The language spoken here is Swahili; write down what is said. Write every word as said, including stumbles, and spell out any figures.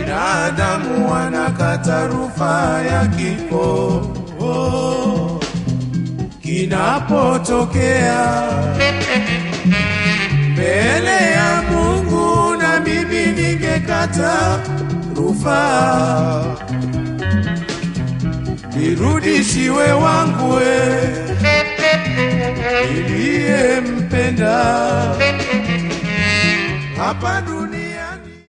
binadamu wanakata rufaa ya kifo oh, kinapotokea mbele ya Mungu, na mimi ningekata rufaa nirudishiwe wangu we niliyempenda hapa.